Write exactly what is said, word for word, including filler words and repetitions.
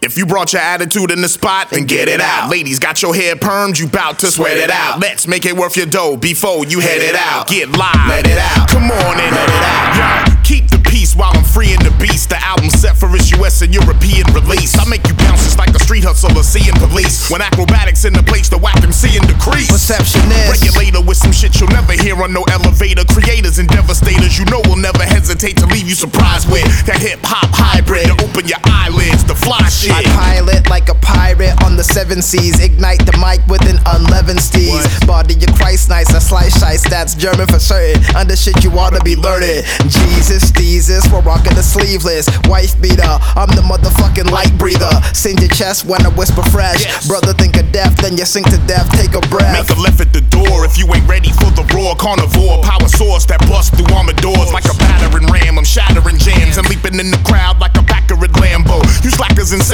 If you brought your attitude in the spot, then get it out. Ladies, got your hair permed, you bout to sweat it out. Let's make it worth your dough before you head it out. Get live, let it out. Come on and let it out. Yo, keep the peace while I'm freeing the beast. The album set for its U S and European release. I make you bounce just like a street hustler seeing police. When acrobatics in the place, the whack M C and decrease. Perceptionist, regulator with some shit you'll never hear on no elevator. Creators and devastators, you know will never hesitate to leave you surprised with that hip hop hybrid. To open your eyelids, the fly shit. I pilot like a pirate on the seven seas. Ignite the mic with an unleavened steez. Body your Christ nice, I slice shice, that's German for certain. Under shit you ought to be learning. Jesus, Jesus, we're rocking the sleeveless. Wife beater, I'm the motherfucking light breather. Sing your chest when I whisper fresh. Yes. Brother think of death, then you sink to death, take a breath. Make a left at the door if you ain't ready for the raw carnivore. Power source that bust through armored doors like a battering ram. I'm shattering jams and leaping in the crowd like a Packard Lambo. You slackers insane.